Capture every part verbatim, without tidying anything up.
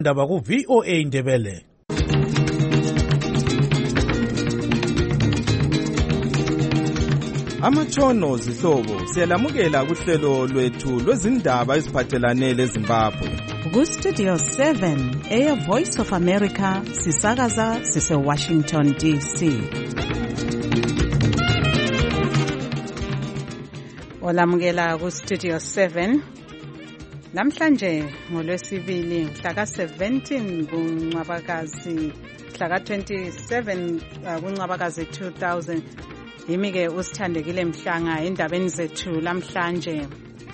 Ndaba ku V O A Ndebele. Amatshono zihlobo siyalamukela kuhlelo lwethu lwezindaba eziphathelane leZimbabwe. Ku Studio seven eya Voice of America sisakaza sise Washington D C. Olamukela ku Studio seven. Namhlanje ngolwesibili mhla ka seventeen kuNcwabakazi mhla ka twenty-seven kuNcwabakazi two thousand. Yimi ke usithandekile Mhlanga endabeni zethu lamhlanje.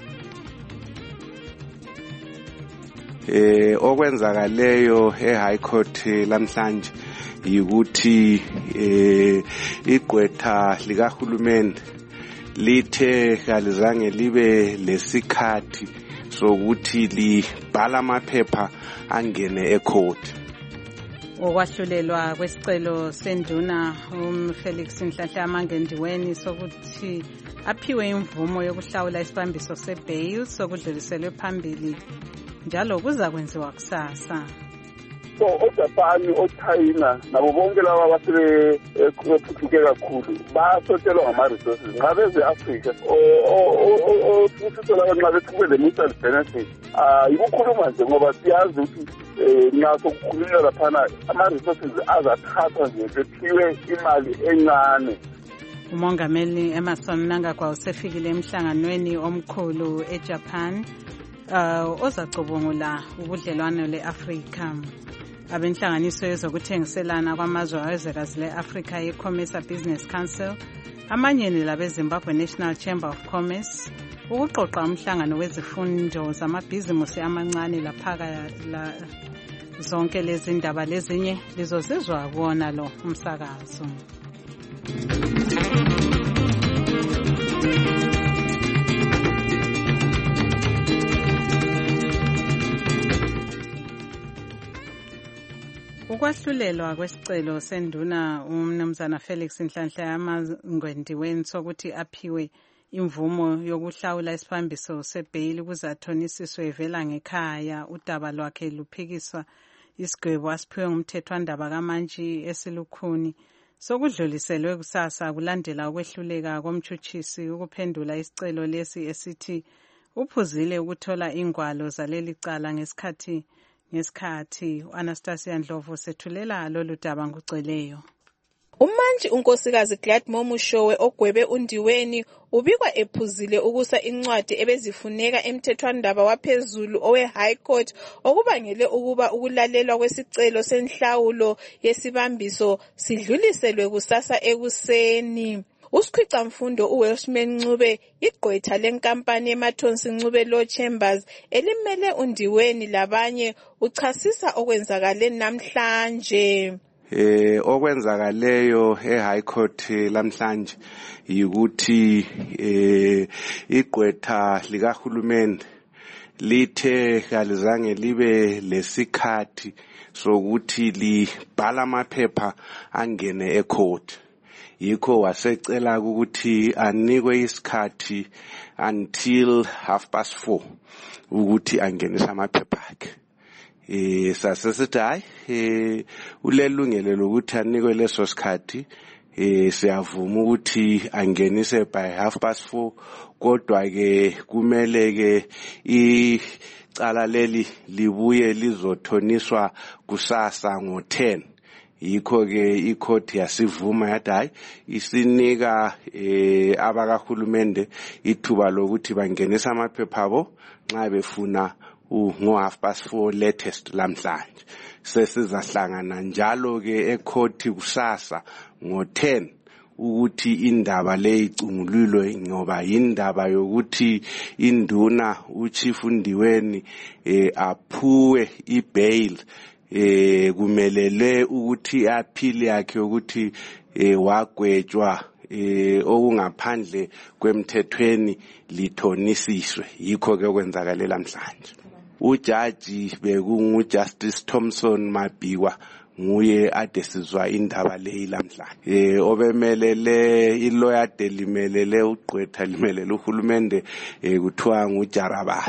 Eh okwenzakaleyo eHigh Court lamhlanje yikuthi eh igqwetha likahulumeni lithe kalizange libe lesikhathi sokuthi libhala amaphepha angene ecourt. Okwahlulelwa kwesicelo senduna umFelix Nhlanhla Amangendiweni sokuthi aphiwe imvumo yokuhlawula isibambiso sebail sokudluliselwe phambili njalo kuza kwenziwa kusasa. So oJapan oChina nabo bonke laba abasebe eqhubeke kakhulu basotshelwa ngama-resources ngabe ze-Africa ofuthi laba nxa beqhubeke le-mutual benefit yikukhuluma nje ngoba siyazi ukuthi nxa sokukhulunywa laphana ama-resources azathathwa nje bephiwe imali encane. Umongameli Emerson Mnangagwa usefikile emhlanganweni omkhulu eJapan uh, ozacubungula ubudlelwano le-Afrika. Abenhlanganiso yezokuthengiselana kwamazwe awezwekazi le-Africa ye-Commerce Business Council amanye labe-Zimbabwe National Chamber of Commerce ukuqoqa umhlangano wezifundo zamabhizimusi amancane laphaka la zonke lezi ndaba lezinye lizozizwa kuona lo umsakazo. Ukwahlulelwa kwesicelo senduna umnumzana Felix Nhlanhla Amangendiweni sokuthi aphiwe imvumo yokuhlawula isibambiso sebail kuzathonisiswe evela ngekhaya udaba lwakhe luphikiswa isigwebo asiphiwe ngumthethwandaba kaMantshi esilukhuni sokudluliselwe kusasa kulandela ukwehluleka komtshutshisi ukuphendula isicelo lesi esithi uphuzile ukuthola ingwalo zaleli cala ngesikhathi ngesikhathi Anastasia Ndlovu sethulela lolu daba ngugcweleyo. uMantshi unkosikazi Gladmore Mushowe ogwebe uNdiweni ubikwa ephuzile ukusa incwadi ebezifuneka emthethwandaba waphezulu owe High Court okubangele ukuba ukulalelwa kwesicelo senhlawulo yesibambiso sidluliselwe kusasa ekuseni. Usikhwica mfundo uWelshman Ncube igqwetha lenkampani emathonsi Ncube Law Chambers elimele uNdiweni labanye uchasisa okwenzakale namhlanje. Eh okwenzakaleyo eHigh Court lamhlanje yikuthi eh igqwetha likahulumeni lithe kalizange libe lesikhathi sokuthi libhala amaphepha angene ecourt. Yikho wasecela ukuthi anikwe isikhathi until half past four ukuthi angenise amaphepha akhe. Eh sasesithi hayi eh ulelungelo lokuthi anikwe leso sikhathi eh siyavuma ukuthi angenise by half past four kodwa ke kumele ke icala leli libuye lizothoniswa kusasa ngo ten. Yikho ke icourt yasivuma yathi hayi isinika eh abakahulumende ithuba lokuthi bangenisa amaphepha abo nxa befuna ngo half past four latest lamhlanje. Sesizahlangana njalo ke ecourt kusasa ngo ten ukuthi indaba le icungululwe ngoba indaba yokuthi induna uChief Ndiweni eh aphuwe ibail eh kumelele ukuthi aphili yakhe ukuthi eh wagwetshwa eh okungaphandle kwemthethweni lithonisiswe. Yikho ke kwenzakale lamhlanje. Ujaji bekungu Justice Thompson Mabhiwa nguye adesizwa indaba leyi lamhlanje. Eh obemelele ilawyer delimelele ugqwetha limelele uhulumende eh kuthiwa nguJarabasa.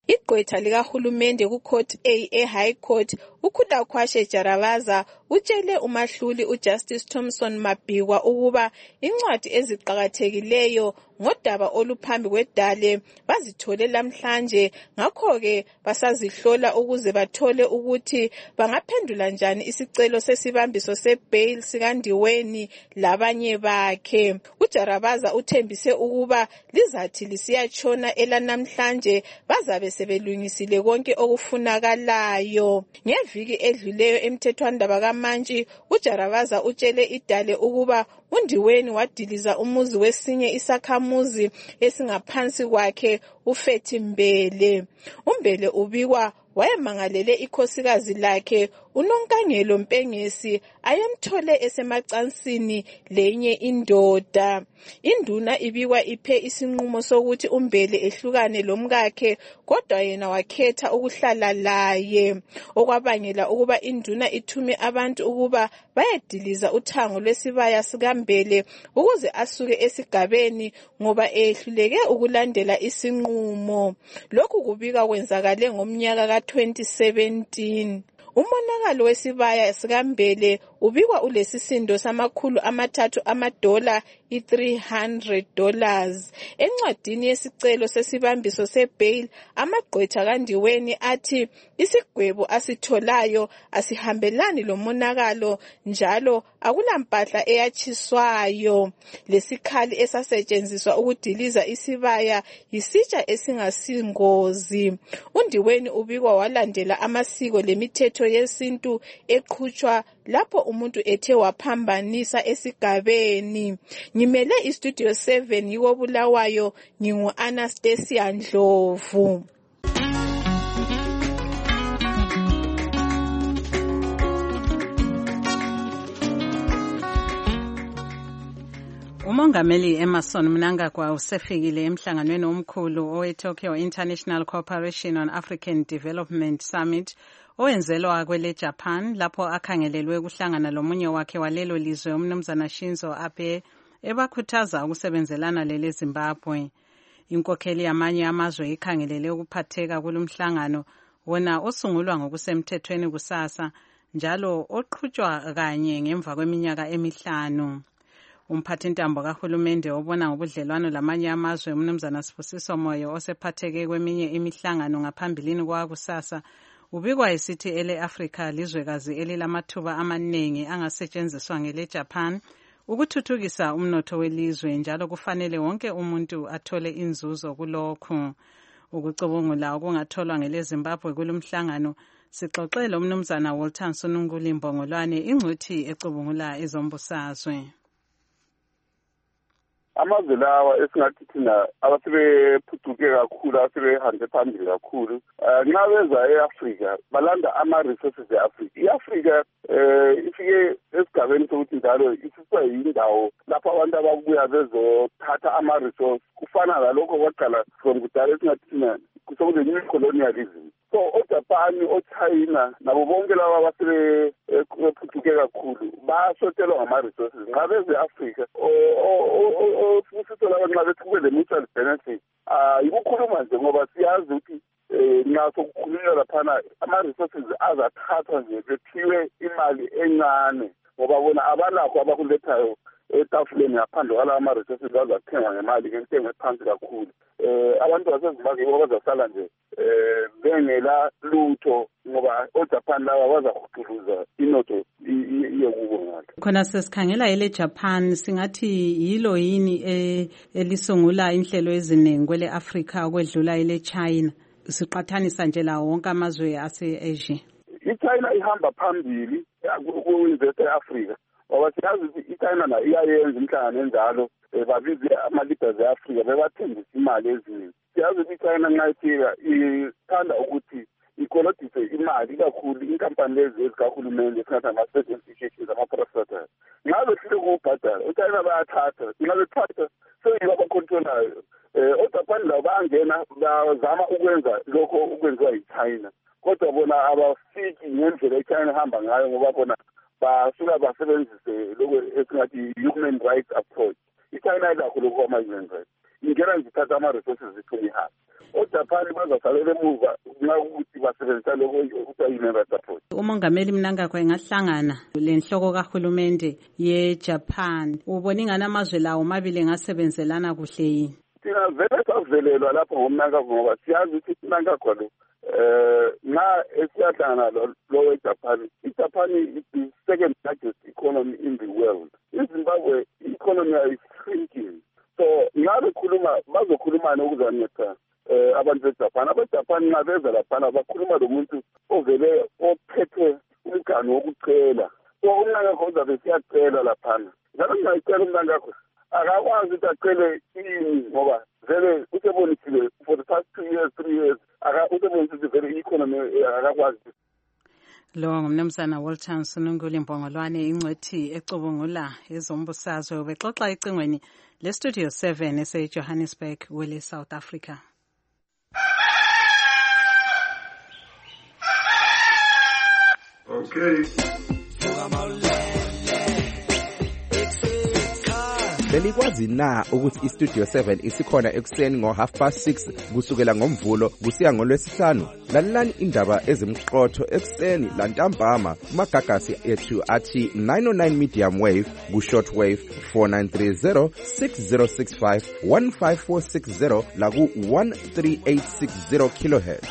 Igqwetha likahulumende ku-Court A e-High Court uKhutakhwashe Jarabaza utshele umahluli uJustice Thompson Mabhikwa ukuba incwadi eziqakathekileyo ngodaba oluphambi kwedale bazithole lamhlanje, ngakho-ke basazihlola ukuze bathole ukuthi bangaphendula njani isicelo sesibambiso se-bail sikandiweni labanye bakhe. uJarabaza uthembise ukuba lizathi lisiyatshona elanamhlanje bazabe sebelungisile konke okufunakalayo. Ngeviki edluleyo emthethwandaba kaMantshi, uJarabaza utshele idale ukuba uNdiweni wadiliza umuzi wesinye isakhamuzi esingaphansi kwakhe uFethi Mbele. uMbele ubikwa wayemangalele ikhosikazi lakhe uNonkangelo Mpengesi ayemthole esemacansini lenye indoda. Induna ibikwa iphe isinqumo sokuthi uMbele ehlukane lomkakhe, kodwa yena wakhetha ukuhlala laye, okwabangela ukuba induna ithume abantu ukuba bayediliza uthango lwesibaya sikaMbele ukuze asuke esigabeni ngoba ehluleke ukulandela isinqumo. Lokhu kubika kwenzakale ngomnyaka ka twenty seventeen. Umonakalo wesibaya sikaMbele ubikwa ulesisindo samakhulu amathathu amadola i-three hundred dollars. Encwadini yesicelo sesibambiso se-bail, amagqwetha kaNdiweni athi isigwebo asitholayo asihambelani lomonakalo njalo akulampahla eyatshiswayo. Lesikhali esasetshenziswa ukudiliza isibaya yisitsha esingasingozi. uNdiweni ubikwa walandela amasiko lemithetho yesintu eqhutshwa lapho umuntu ethe waphambanisa esigabeni. Ngimele iStudio seven yiko Bulawayo, ngingu Anastasia Ndlovu. Umongameli Emerson Mnangagwa usefikile emhlanganweni omkhulu owe-Tokyo International Cooperation on African Development Summit owenzelwa kwele Japan, lapho akhangelelwe ukuhlangana lomunye wakhe walelo lizwe umnumzana Shinzo Abe ebakhuthaza ukusebenzelana lele Zimbabwe. Inkokheli yamanye amazwe ikhangelele ukuphatheka kulomhlangano wona osungulwa ngokusemthethweni kusasa njalo oqhutshwa kanye ngemva kweminyaka emihlanu. Umphathintambo kahulumende obona ngobudlelwano lamanye amazwe umnumzana Sibusiso Moyo osephatheke kweminye imihlangano ngaphambilini kwakusasa ubikwa esithi ele Africa lizwekazi elilamathuba amaningi angasetshenziswa ngele Japan ukuthuthukisa umnotho welizwe, njalo kufanele wonke umuntu athole inzuzo kulokho. Ukucubungula okungatholwa ngele Zimbabwe kulomhlangano sixoxele umnumzana Walter Nsonunguli Mbongolwane, ingcuthi ecubungula ezombusazwe. Amazwe lawa esingathi thina abasebephucuke kakhulu, asebehambe phambili kakhulu, nxa beza e-Afrika balanda ama-resources e-Afrika. I-Afrika um ifike esigabeni sokuthi njalo isiswa yindawo lapho abantu ababuya bezothatha ama-resource, kufana lalokho kwaqala from kudala esingathi thina kusokule-new colonialism. So oJapan, oChina nabo bonke laba abasebephucuke kakhulu basotelwa ngama-resources. Nxa beze e-Afrika ofusitho laba nxa bethi kube le-mutual benefit, um yikukhuluma nje ngoba siyazi ukuthi um nxa sokukhulunywa laphana ama-resources azathathwa nje bephiwe imali encane ngoba bona abalakho abakulethayo etafuleni ngaphandle kwalawa ama-resources azathengwa ngemali ngentengo ephansi kakhulu. Um abantu basezimbabwe bazasala nje um bengela lutho ngoba oJapan laba bazakhuthuza inotho iye kubo ngalo. Khona sesikhangela ele Japan, singathi yilo yini elisungula inhlelo eziningi kwele Africa okwedlula ele China, siqathanisa nje lawo wonke amazwe ase-Asia? I-China ihamba phambili ku-invest e-Africa ngoba siyazi ukuthi i-China nayo iyayenza imhlangano enjalo, babize ama-leaders e-Afrika bebathembisa imali eziningi. Siyazi ukuthi i-China nxa ifika ithanda ukuthi ikolodise imali kakhulu inkampani lezi ezikahulumende esingathi ama-state institutions, ama-prostators. Nxa behlule kuwubhadala uChina bayathatha, nxa bethatha seyibo abakhontrolayo. Um oJapan labo bayangena bazama ukwenza lokho ukwenziwa yi-China, kodwa bona abafiki ngendlela i-China ehamba ngayo ngoba bona basuka basebenzise lokho esingathi human rights approach. I-China ilakho lokho ama-human rights, ingena nje ithatha ama-resources iphume ihamba. oJapan bazasalela emuva nxa ukuthi basebenzisa lokho okuthiwa yi-member support. Umongameli Mnangagwa engahlangana lenhloko kahulumende ye-Japan, ubona ingani amazwe lawo mabili engasebenzelana kuhle yini? Thina vele savelelwa lapho ngomNangagwa ngoba siyazi ukuthi Mnangagwa lo eh nxa esiyahlangana lo weJapan, iJapan is the second largest economy in the world. iZimbabwe economy is shrinking. So ngabe khuluma bazokhulumana ukuzanceda eh abantu beJapan. AbeJapan nxa beza laphana bakhuluma lomuntu ovele ophethe umgani wokucela. So uMnangagwa uzabe siyacela laphana. Njalo ngiyacela uMnangagwa akakwazi ukuthi acele ini ngoba vele usebonisile for the past two years, three years usebonisile vele economy akakwazi. Lo ngumnumzana Walton Sununguli Mbongolwane, ingcwethi ecubungula ezombusazwe, ubexoxa ecingweni le Studio seven ese Johannesburg wele South Africa. Okay. Belikwazi na ukuthi iStudio seven isikhona ekuseni ngo half past six kusukela ngomvulo kusiya ngolwesihlanu? Lalelani indaba ezimqotho ekuseni lantambama kumagagasi ethu athi nine oh nine medium wave ku short wave four nine three zero six zero six five one five four six zero la ku one three eight six zero kilohertz.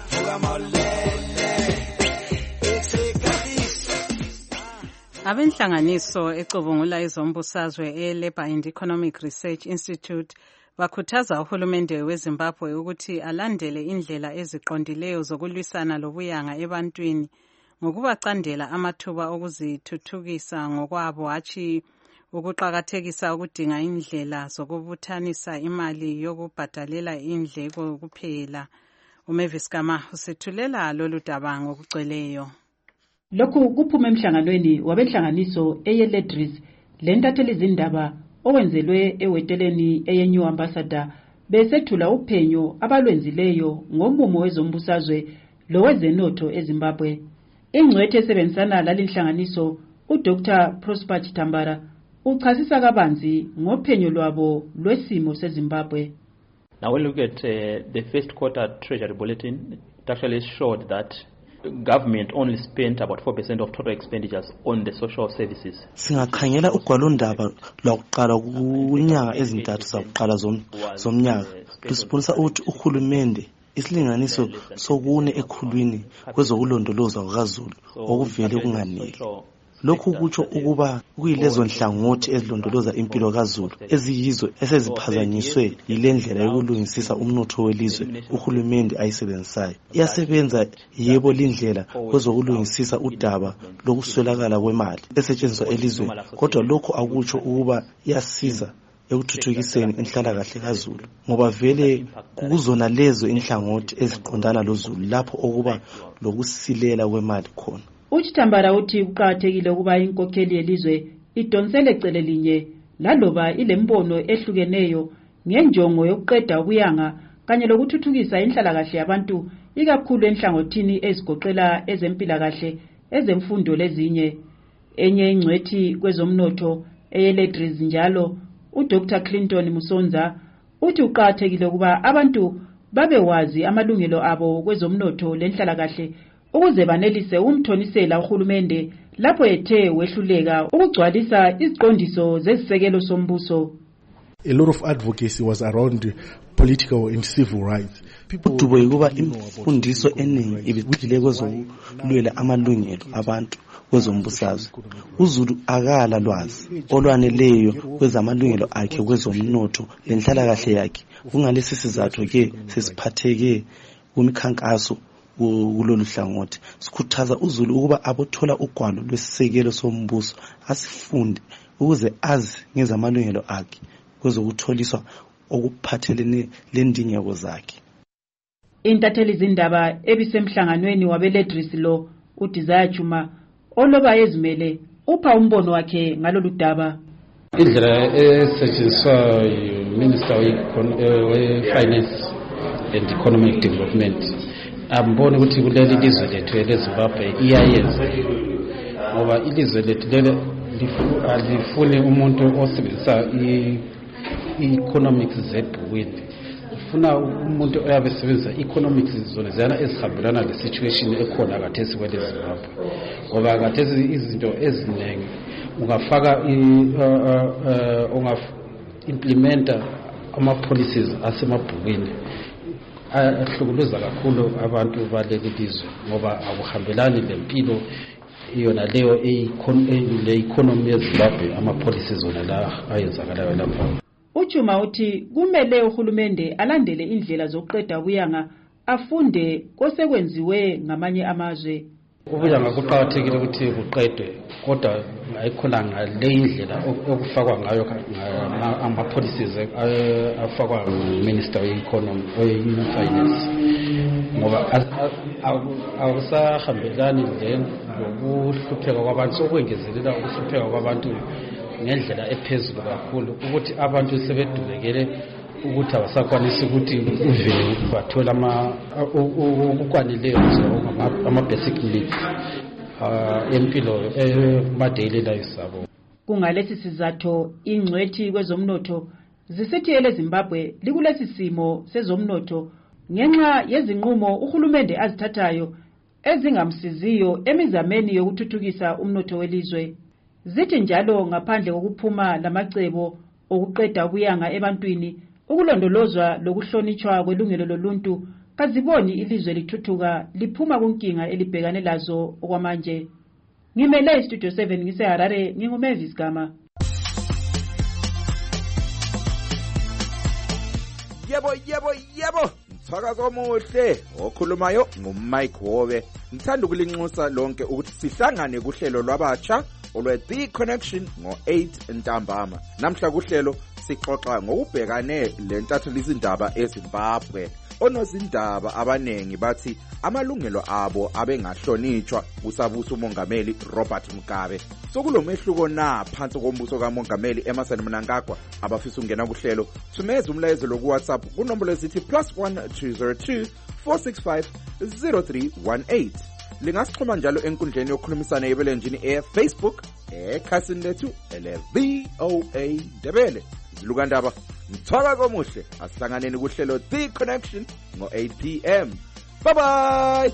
Abenhlanganiso ecubungula izombusazwe e-Labour and Economic Research Institute bakhuthaza uhulumende weZimbabwe ukuthi alandele indlela eziqondileyo zokulwisana lobuyanga ebantwini ngokubacandela amathuba okuzithuthukisa ngokwabo, hatshi ukuqakathekisa ukudinga indlela zokubuthanisa imali yokubhadalela indleko kuphela. uMavis Kama usithulela lolu daba ngokugcweleyo. Lokhu kuphuma emhlanganweni wabenhlanganiso eyeLedris lentatheli izindaba owenzelwe eweteleni eyeNew Ambassador besethula uphenyo abalwenzileyo ngomumo wezombusazwe lowezenotho eZimbabwe. Ingcwethi esebenzisana lalinhlanganiso uDr Prosper Chitambara uchasisa kabanzi ngophenyo lwabo lwesimo seZimbabwe. Now we look at uh, the first quarter Treasury Bulletin. It actually showed that government only spent about four percent of total expenditures on the social services. Singakhangela ugwalondaba lwakuqala kunyanga ezintathu zakuqala zomnyaka lusibonisa ukuthi uhulumende isilinganiso sokune ekhulwini kwezokulondoloza kwaZulu okuvele kunganele. Lokhu kutsho ukuba kuyilezo nhlangothi ezilondoloza impilo kaZulu eziyizo eseziphazanyiswe yilendlela yokulungisisa umnotho welizwe uhulumende ayisebenzisayo. Iyasebenza yebo lindlela kwezokulungisisa udaba lokuswelakala kwemali esetshenziswa elizweni, kodwa lokho akutsho ukuba iyasiza ekuthuthukiseni inhlalakahle kaZulu ngoba vele kuzona lezo inhlangothi eziqondana loZulu lapho okuba lokusilela kwemali khona. Uchitambara uthi kuqakathekile ukuba inkokheli yelizwe idonsele ecele linye laloba ilembono ehlukeneyo ngenjongo yokuqeda ubuyanga kanye lokuthuthukisa inhlalakahle yabantu ikakhulu enhlangothini ezigoqela ezempilakahle, ezemfundo lezinye. Enye ingcwethi kwezomnotho eyeLedris njalo uDr Clinton Musonza uthi uqakathekile ukuba abantu babewazi amalungelo abo kwezomnotho lenhlalakahle ukuze banelise umthonisela uhulumende lapho ethe wehluleka ukugcwalisa iziqondiso zezisekelo sombuso. A lot of advocacy was around political and civil rights. Udubo yikuba imfundiso eningi ibigxile kwezokulwela amalungelo abantu kwezombusazwe. uZulu akala lwazi olwaneleyo kwezamalungelo akhe kwezomnotho lenhlalakahle yakhe. Kungalesi sizathu ke sesiphatheke kumikhankaso kulolu hlangothi. Sikhuthaza uZulu ukuba abothola ugwalo lwesisekelo sombuso asifunde ukuze azi ngezamalungelo akhe kwezokutholiswa okuphathelene lendingeko zakhe. Intatheli izindaba ebisemhlanganweni wabeLedris lo uDesire Chuma oloba ezimele upha umbono wakhe ngalolu daba. Indlela esetshenziswa yiMinister we-Finance and Economic Development ambone ukuthi kuleli lizwe lethu leZimbabwe iyayenza ngoba ilizwe lethu lele alifuni umuntu osebenzisa i-economics zebhukwini, sifuna umuntu oyabe sebenzisa economics zone ziyana ezihambelana le situation ekhona khathesi kwele Zimbabwe ngoba khathesi izinto eziningi ungafaka ungaf implementa ama policies asemabhukweni ahlukuluza kakhulu abantu baleli lizwe ngoba akuhambelani lempilo iyona leyo le economy yeZimbabwe ama policies wona la ayenzakalayo lapha. Uchuma uthi kumele uhulumende alandele indlela zokuqeda ubuyanga afunde kosekwenziwe ngamanye amazwe. Ubuyanga kuqakathekile ukuthi kuqedwe kodwa ayikhona ngale indlela okufakwa ngayo ama policies afakwa Minister we-Economy we-Finance ngoba awusahambelani ngokuhlupheka kwabantu sokwengezelela ukuhlupheka kwabantu ngendlela ephezulu kakhulu ukuthi abantu sebedubekele ukuthi abasakwanisi ukuthi uvele bathola ama ukwaneleyo ama basic needs empilo ema-daily lives abo. Kungalesi sizathu ingcwethi kwezomnotho zisithi ele Zimbabwe likulesi simo sezomnotho ngenxa yezinqumo uhulumende azithathayo ezingamsiziyo emizameni yokuthuthukisa umnotho welizwe. Zithi njalo ngaphandle kokuphuma lamacebo okuqeda ubuyanga ebantwini ukulondolozwa lokuhlonitshwa kwelungelo loluntu kaziboni ilizwe lithuthuka liphuma kunkinga elibhekane lazo okwamanje. Ngimele Studio seven ngise Harare nginguMavis Gama. Yebo yebo yebo mthaka komuhle okhulumayo nguMike Hobe. Ngithanda ukulinxusa lonke ukuthi sihlangane kuhlelo lwabatsha olwe The Connection ngo eight ntambama. Namhla kuhlelo sixoxa ngokubhekane lentatho lezindaba eZimbabwe. Onozindaba abanengi bathi amalungelo abo abengahlonitshwa kusabusa umongameli Robert Mugabe. Sokulomehluko na phansi kombuso kamongameli Emmerson Mnangagwa. Abafisa ungena kuhlelo thumeza umlayezo ku WhatsApp kunombolo ezithi plus one two zero two four six five zero three one eight. Lingasixhuma njalo enkundleni yokukhulumisana yebelenjini e Facebook ekhasini lethu ele V O A Ndebele. Zilukandaba mthwaka komuhle asihlanganeni kuhlelo The Connection ngo eight p m. Bye bye.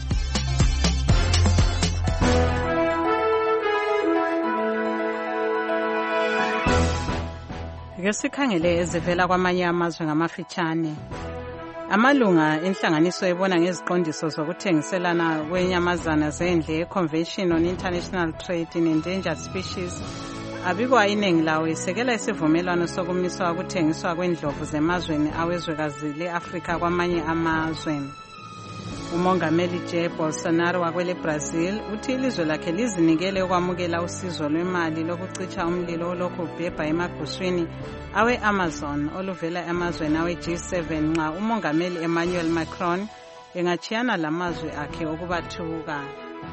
Ngesikhangele ezivela kwamanye amazwe ngamafitshane. Amalunga enhlanganiso ebona ngeziqondiso zokuthengiselana kwenyamazana zendle Convention on International Trade in Endangered Species abikwa iningi lawo isekela isivumelwano sokumiswa ukuthengiswa kwendlovu zemazweni awezwekazi leAfrika kwamanye amazwe. Umongameli Jair Bolsonaro wakwele Brazil uthi ilizwe lakhe lizinikele ukwamukela usizo lwemali lokucitsha umlilo olokhu ubhebha emaguswini awe Amazon oluvela emazweni awe G seven nxa umongameli Emmanuel Macron engachiyana lamazwe akhe okubathuka.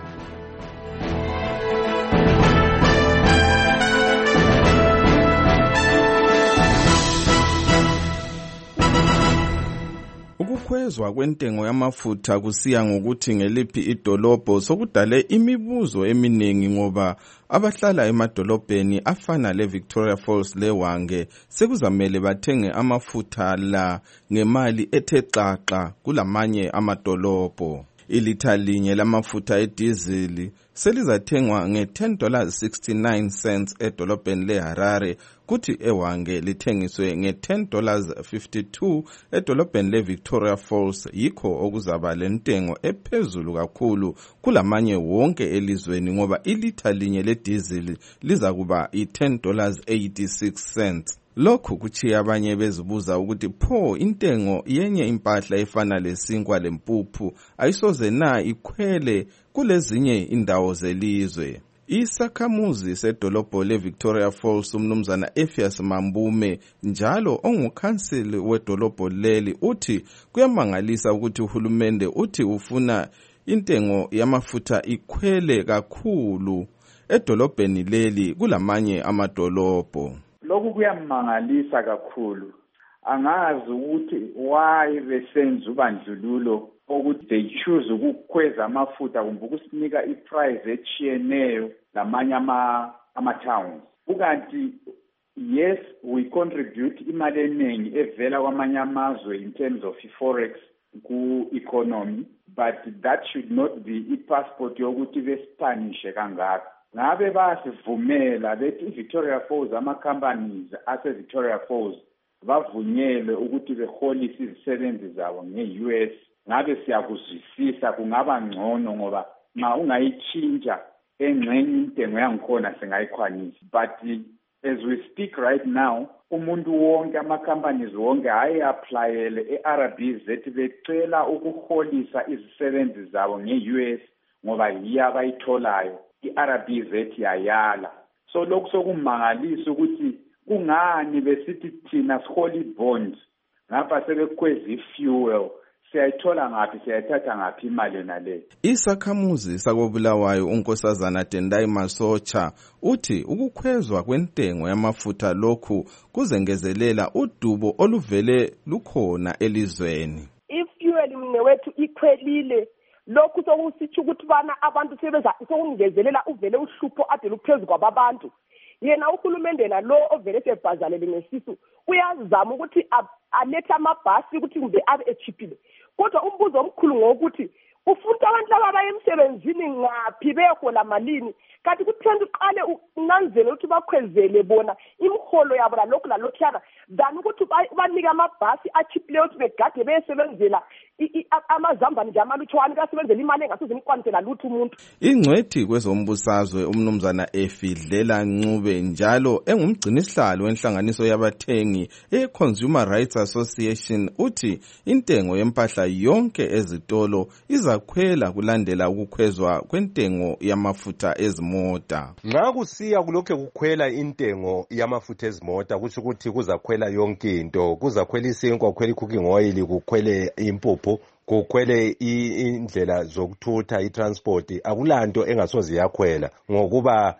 Ukukhwezwa kwentengo yamafutha kusiya ngokuthi ngeliphi idolobho sokudale imibuzo eminingi ngoba abahlala emadolobheni afana leVictoria Falls leWange sekuzamele bathenge amafutha la ngemali ethe xaxa kulamanye amadolobho. Ilitha linye lamafutha edizili selizathengwa nge-ten dollars sixty-nine cents edolobheni leHarare kuthi eWange lithengiswe nge-ten dollars fifty-two edolobheni leVictoria Falls. Yikho okuzaba lentengo ephezulu kakhulu kulamanye wonke elizweni ngoba ilitha linye ledizili liza kuba i-ten dollars eighty-six cents. Lokhu kuchiya abanye bezibuza ukuthi pho intengo yenye impahla efana lesinkwa lempuphu ayisoze na ikhwele kulezinye indawo zelizwe. Isakhamuzi sedolobho leVictoria Falls umnumzana Effias Mambume njalo ongukhansili wedolobho leli uthi kuyamangalisa ukuthi uhulumende uthi ufuna intengo yamafutha ikhwele kakhulu edolobheni leli kulamanye amadolobho. Lokhu kuyamangalisa kakhulu. Angazi ukuthi why besenza ubandlululo ukuthi they choose ukukhweza amafutha kumbe ukusinika iprice echiyeneyo lamanye ama ama towns. Ukanti yes, we contribute imali eningi evela kwamanye amazwe in terms of forex ku-economy, but that should not be i-passport yokuthi besipanishe kangaka. Ngabe basivumela bethi i-Victoria Falls, ama-companies ase-Victoria Falls bavunyelwe ukuthi beholise izisebenzi zabo nge-U S. Ngabe siyakuzwisisa kungaba ngcono ngoba nxa ungayitshintsha engxenye intengo yangikhona singayikhwanisa. But as we speak right now, umuntu wonke ama-companies wonke ayi-aplayele e-R B Z becela ukuholisa izisebenzi zabo nge-U S ngoba yiyo abayitholayo. I-R B Z yayala. So lokhu sokumangalisa ukuthi kungani besithi thina sihola bond ngapha sebekweza i-fuel siyayithola ngaphi siyayithatha ngaphi imali nale. Isakhamuzi sakobulawayo unkosazana Tendai Masocha uthi ukukhwezwa kwentengo yamafutha lokhu kuzengezelela udubo oluvele lukhona elizweni. I-fuel mnewethu ikhwelile lokhu sokusitsho ukuthi bana abantu sebeza sokungezelela uvele uhlupho ade luphezulu kwabantu. Yena uhulumende na lo ovele sebhazalele ngesisu uyazama ukuthi alethe amabhasi ukuthi kumbe abe echiphile. Kodwa umbuzo omkhulu ngokuthi ufuna abantu laba bayemsebenzini ngaphi beyohola malini kanti kuthenda uqale unanzele ukuthi bakhwezele bona imiholo yabo lokhu lalokhana than ukuthi banika amabhasi achiphile ukuthi begade beyesebenzela amazambani nje amalutshwane kasebenzela imali engasoze imkwanisela lutho umuntu. Ingcwethi kwezombusazwe umnumzana Efidlela Ncube njalo engumgcinisihlalo wenhlanganiso yabathengi e-Consumer Rights Association uthi intengo yempahla yonke ezitolo izakhwela kulandela ukukhwezwa kwentengo yamafutha ezimota. Nxa kusiya kulokho kukhwela intengo yamafutha ezimota kusho ukuthi kuzakhwela yonke into, kuzakhwela isinkwa, kukhwela i-cooking oil, kukhwele impuphu, kukhwele indlela zokuthutha i-transport. Akulanto engasoze yakhwela ngokuba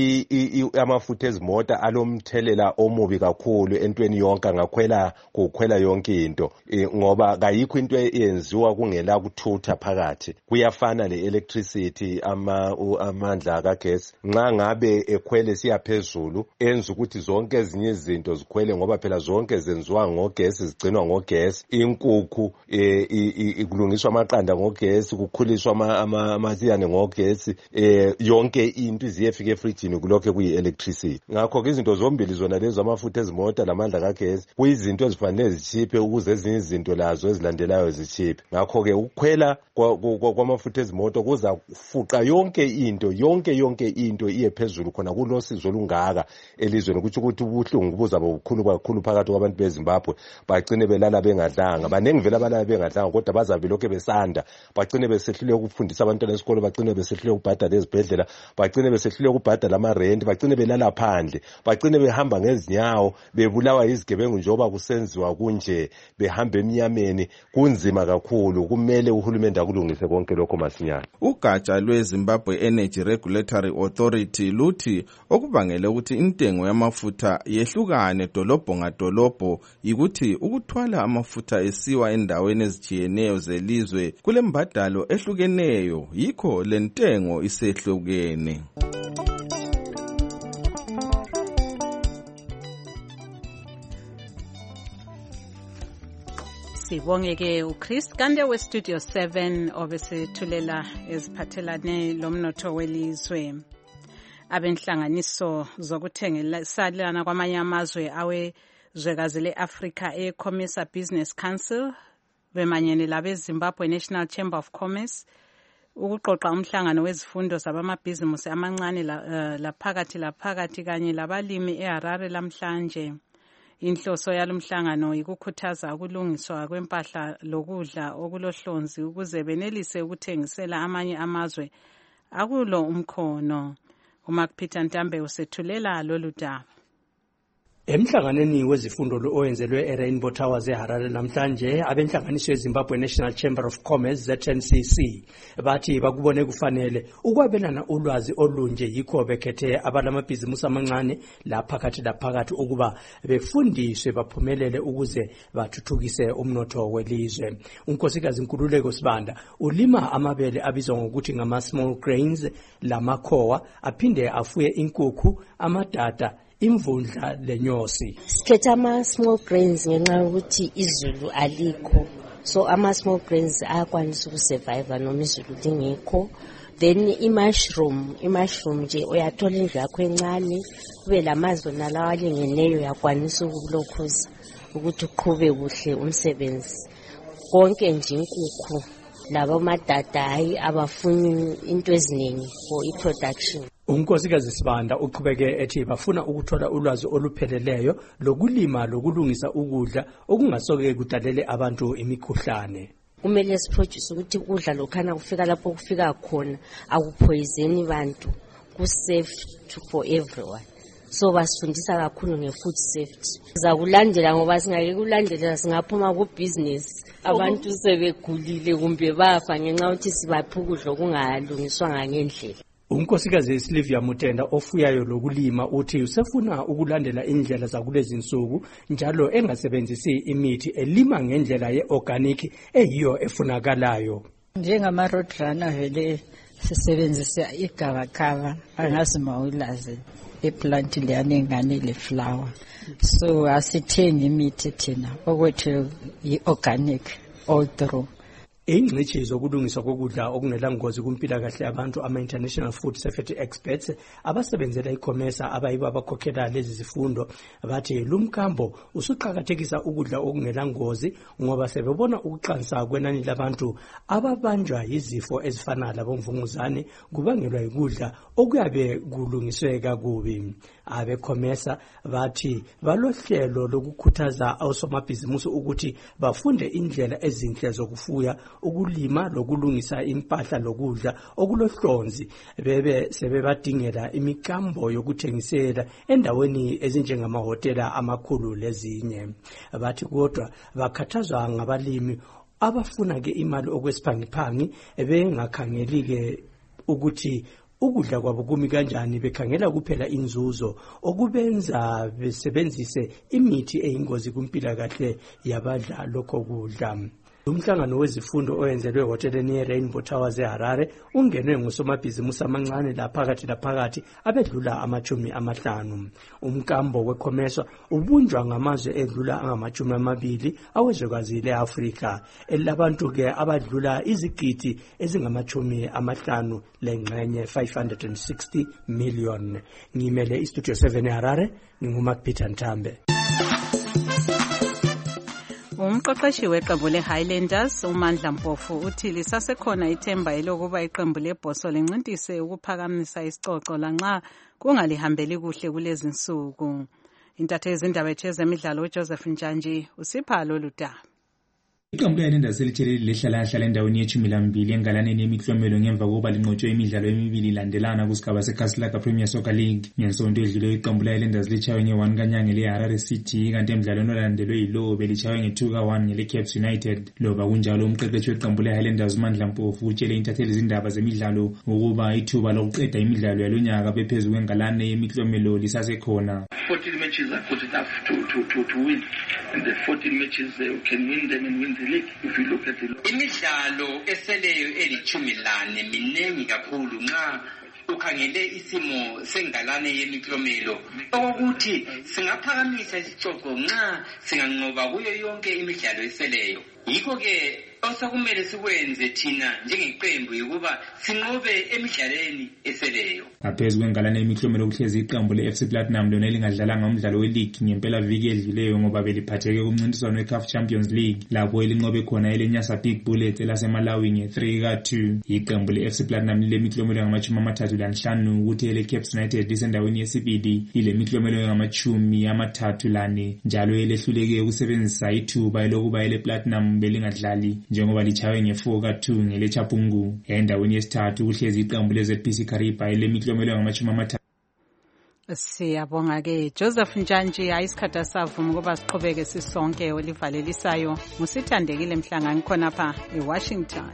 amafutha ezimota alomthelela omubi kakhulu entweni yonke ngakhwela kukhwela yonke into ngoba kayikho into eyenziwa kungela kuthutha phakathi. Kuyafana le-electricity amandla kagesi nxa ngabe ekhwele siyaphezulu enza ukuthi zonke ezinye izinto zikhwele ngoba phela zonke zenziwa ngogesi, zigcinwa ngogesi. Inkukhu kulungiswa amaqanda ngogesi, kukhuliswa amasiyane ngogesi, yonke into iziyefika efree kulokho kuyi-electricity. Ngakho-ke izinto zombili zona lezo amafutha ezimota lamandla kagesi kuyizinto ezifanele zichiphe ukuze ezinye izinto lazo ezilandelayo zichiphe. Ngakho-ke ukukhwela kwamafutha ezimoto kuzafuqa yonke into yonke yonke into iye phezulu khona kulosizo olungaka elizweni kuthi ukuthi ubuhlungu buzaba bukhulu kakhulu phakathi kwabantu beZimbabwe bagcine belala bengadlanga. Banengi vele abalala bengadlanga kodwa bazabe lokho besanda bagcine besehluleka ukufundisa abantwana esikolo, bagcine besehluleka ukubhadala ezibhedlela, bagcine besehluleka ukubhadala lamarenti, bagcine belala phandle, bagcine behamba ngezinyawo bebulawa izigebengu njengoba kusenziwa kunje, behamba emnyameni. Kunzima kakhulu, kumele uhulumende akulungise konke lokho masinyane. Ugatsha lweZimbabwe Energy Regulatory Authority luthi okubangela ukuthi intengo yamafutha yehlukane dolobho ngadolobho yikuthi ukuthwala amafutha esiwa endaweni ezitshiyeneyo zelizwe kulembadalo ehlukeneyo, yikho lentengo isehlukene. Sibongeke uChris Kande we Studio seven obesithulela eziphathelane lomnotho welizwe. Abenhlanganiso zokuthengiselana kwamanye amazwe awezwekazi leAfrica eCommerce Business Council bemanyene labeZimbabwe National Chamber of Commerce ukuqoqa umhlangano wezifundo zabamabhizimusi amancane laphakathi laphakathi kanye labalimi eHarare lamhlanje. Inhloso yalomhlangano ikukhuthaza ukulungiswa kwempahla lokudla okulohlonzi ukuze benelise ukuthengisela amanye amazwe akulo umkhono. uMark-Peter Ntambe usethulela lolu daba. Emhlanganweni wezifundo lo oyenzelwe eRainbow Towers eHarare namhlanje abenhlanganiso yeZimbabwe National Chamber of Commerce Z N C C bathi bakubone kufanele ukwabelana ulwazi olunje yikho bekhethe abalamabhizimusi amancane laphakathi laphakathi ukuba befundiswe baphumelele ukuze bathuthukise umnotho welizwe. Unkosikazi Nkululeko Sibanda ulima amabele abizwa ngokuthi ngama small grains lamakhowa aphinde afuye inkukhu, amadada, imvundla lenyosi. Sikhetha ama small grains ngenxa ukuthi izulu alikho, so ama small grains ayakwanisa ukusurvive noma izulu lingekho. Then i-mushroom, i-mushroom nje uyathola indlu yakho encane, kube lamazo nalawa alingeneyo yakwanisa ukulokhuza ukuthi uqhube kuhle umsebenzi. Konke nje inkukhu labo madada hayi abafuni into eziningi for i-production. Unkosikazi Sibanda uqhubeke ethi bafuna ukuthola ulwazi olupheleleyo lokulima lokulungisa ukudla okungasoke kudalele abantu imikhuhlane. Kumele siproduce ukuthi ukudla lokhana kufika lapho kufika khona akupoisoni bantu, ku-safe for everyone. So basifundisa kakhulu nge-food safety. Sizakulandela ngoba singake kulandela singaphuma ku-business abantu sebegulile kumbe bafa ngenxa ukuthi sibapha ukudla okungalungiswanga ngendlela. Unkosikazi Silvia Mutenda ofuyayo lokulima uthi usefuna ukulandela indlela zakulezi insuku njalo engasebenzisi imithi elima ngendlela ye-organic eyiyo efunakalayo. Njengama roadrunner vele sisebenzisa igabakaba angazima ulazi iplant leyane ngane le flower, so asithengi imithi thina okwethu yi-organic all through. Ingcitshi zokulungiswa kokudla okungela ngozi kumpila kahle abantu ama-international food safety experts abasebenzela iCOMESA abayibo abakhokhela lezi zifundo bathi lumkambo usuqhakathekisa ukudla okungela ngozi ngoba sebebona ukuqansa kwenani labantu ababanjwa yizifo ezifana labomvunguzane kubangelwa yikudla okuyabe kulungiswe kakubi. AbeCOMESA bathi balohlelo lokukhuthaza osomabhizimusi ukuthi bafunde indlela ezinhle zokufuya, ukulima lokulungisa impahla lokudla okulohlonzi, bebe sebebadingela imikambo yokuthengisela endaweni ezinjengamahotela amakhulu lezinye. Bathi kodwa bakhathazwa ngabalimi abafuna ke imali okwesiphangiphangi bengakhangeli ke ukuthi ukudla kwabo kumi kanjani, bekhangela kuphela inzuzo okubenza besebenzise imithi eyingozi kumpila kahle yabadla lokho kudla. Umhlangano wezifundo oyenzelwe hoteleni ye-Rainbow Towers eHarare ungenwe ngusomabhizimusi amancane laphakathi laphakathi abedlula amachumi amahlanu. Umkambo weCOMESA ubunjwa ngamazwe edlula angamachumi amabili awezwekazi le-Afrika elabantu ke abadlula izigidi ezingamachumi amahlanu lengxenye five hundred sixty million. Ngimele iStudio seven eHarare, nginguMark Peter Ntambe. Umqeqeshi weqembu le-Highlanders uMandla Mpofu uthi lisasekhona ithemba elokuba iqembu lebhoso lincintise ukuphakamisa isicoco lanxa kungalihambeli kuhle kulezi nsuku. Intatheli indaba yezemidlalo uJoseph Njanji usipha lolu daba. Iqembu le-Highlanders selitshelile lehlalahlala endaweni yeshumi lambili engalaneni yemiklomelo ngemva kokuba linqotshwe imidlalo emibili ilandelana kusigaba seKaslaga Premier Soccer League. Ngensonto edluleyo iqembu le-Highlanders litshaywe nge-one kanyanga le-Harare City, kanti emdlalweni olandelwe yilo belitshaywe nge-two ka one ngele-Caps United. Loba kunjalo umqeqeshi weqembu le-Highlanders uMandla Mpofu utshele intatheli izindaba zemidlalo ukuba ithuba lokuqeda imidlalo yalonyaka bephezu kwengalane yemiklomelo lisasekhona. fourteen matches are good enough to, to, to, to win, and the fourteen matches uh, can win them and win the league if you look at the imidlalo eseleyo elichumi lane minengi kakhulu nxa ukhangele isimo sengalane yemiklomelo okuthi singaphakamisa isicoco nxa singanqoba kuyo yonke imidlalo eseleyo. Yikho ke osekumele sikwenze thina njengeqembu ukuba sinqobe emidlalweni eseleyo. Ngaphezu kwengalane yemiklomelo kuhlezi iqembu le-F C Platinum lona elingadlalanga umdlalo we-league ngempela viki edluleyo ngoba beliphatheke kumncintiswano we-C A F Champions League lapho elinqobe khona elenyasa Big Bullets elaseMalawi nge-three ka two. Iqembu le-F C Platinum lilemiklomelo engamachumi amathathu lanhlanu ukuthi ele-Caps United lisendaweni yesibili ilemiklomelo engamachumi amathathu lane njalo elehluleke ukusebenzisa ithuba elokuba ele-Platinum belingadlali njengoba lichawe nge-four ka two ngeleChapungu. Endaweni yesithathu kuhlezi iqembu le-Z P C Kariba elemiklomelo engamachumi amathathu. Siyabonga ke Joseph Njanji, ayisikhathi asavuma ngoba siqhubeke sisonke olivalelisayo musithandekile Mhlanga ngikhona pha eWashington.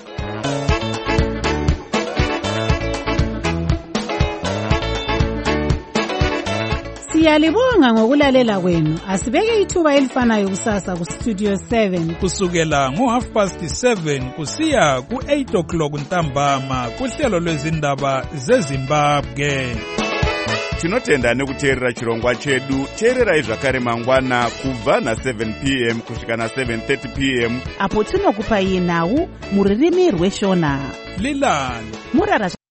Siyalibonga ngokulalela kwenu. Asibeke ithuba elifanayo kusasa ku Studio seven kusukela ngo half past seven kusiya ku eight o'clock ntambama kuhlelo lwezindaba zeZimbabwe. tinotenda nekuteerera chirongwa chedu. teererai zvakare mangwana kubva na-seven p m kusvika na-seven thirty p m apo tinokupai nhau muririmi rweshona lilani murara